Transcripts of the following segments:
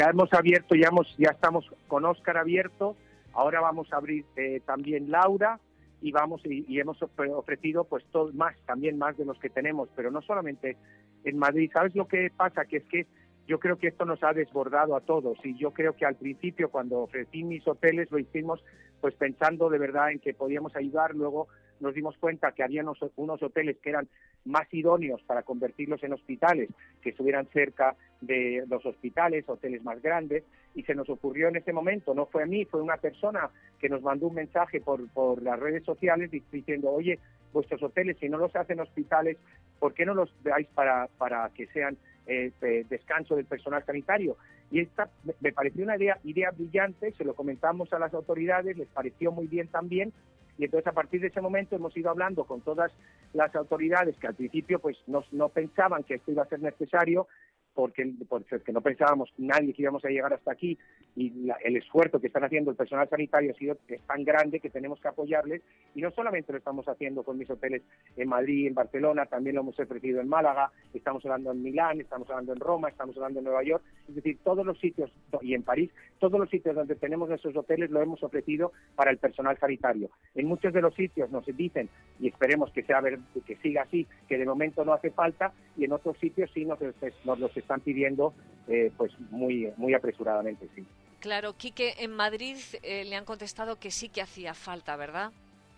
Ya hemos abierto, ya estamos con Óscar abierto, ahora vamos a abrir también Laura y hemos ofrecido pues también más de los que tenemos, pero no solamente en Madrid. ¿Sabes lo que pasa? Que es que yo creo que esto nos ha desbordado a todos y yo creo que al principio cuando ofrecí mis hoteles lo hicimos pues pensando de verdad en que podíamos ayudar. Luego nos dimos cuenta que había unos hoteles que eran más idóneos para convertirlos en hospitales, que estuvieran cerca de los hospitales, hoteles más grandes, y se nos ocurrió en ese momento, no fue a mí, fue una persona que nos mandó un mensaje por las redes sociales diciendo, oye, vuestros hoteles, si no los hacen hospitales, ¿por qué no los dais para que sean descanso del personal sanitario? Y esta me pareció una idea brillante, se lo comentamos a las autoridades, les pareció muy bien también, y entonces a partir de ese momento hemos ido hablando con todas las autoridades que al principio pues no pensaban que esto iba a ser necesario, porque no pensábamos nadie que íbamos a llegar hasta aquí, y el esfuerzo que están haciendo el personal sanitario es tan grande que tenemos que apoyarles, y no solamente lo estamos haciendo con mis hoteles en Madrid, en Barcelona, también lo hemos ofrecido en Málaga, estamos hablando en Milán, estamos hablando en Roma, estamos hablando en Nueva York, es decir, todos los sitios, y en París, todos los sitios donde tenemos nuestros hoteles lo hemos ofrecido para el personal sanitario. En muchos de los sitios nos dicen, y esperemos que siga así, que de momento no hace falta, y en otros sitios sí nos los están pidiendo pues muy apresuradamente, sí. Claro, Quique, en Madrid le han contestado que sí que hacía falta, ¿verdad?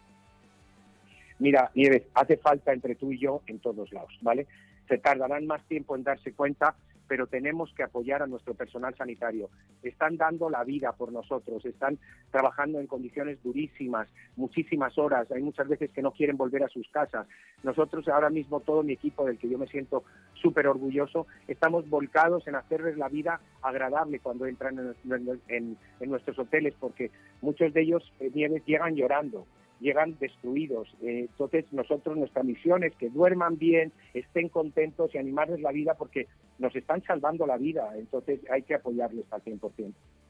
Mira, Nieves, hace falta entre tú y yo en todos lados, ¿vale? Se tardarán más tiempo en darse cuenta, pero tenemos que apoyar a nuestro personal sanitario. Están dando la vida por nosotros, están trabajando en condiciones durísimas, muchísimas horas, hay muchas veces que no quieren volver a sus casas. Nosotros ahora mismo, todo mi equipo, del que yo me siento súper orgulloso, estamos volcados en hacerles la vida agradable cuando entran en nuestros hoteles, porque muchos de ellos llegan llorando, llegan destruidos. Entonces nuestra misión es que duerman bien, estén contentos y animarles la vida, porque nos están salvando la vida. Entonces hay que apoyarles al 100%.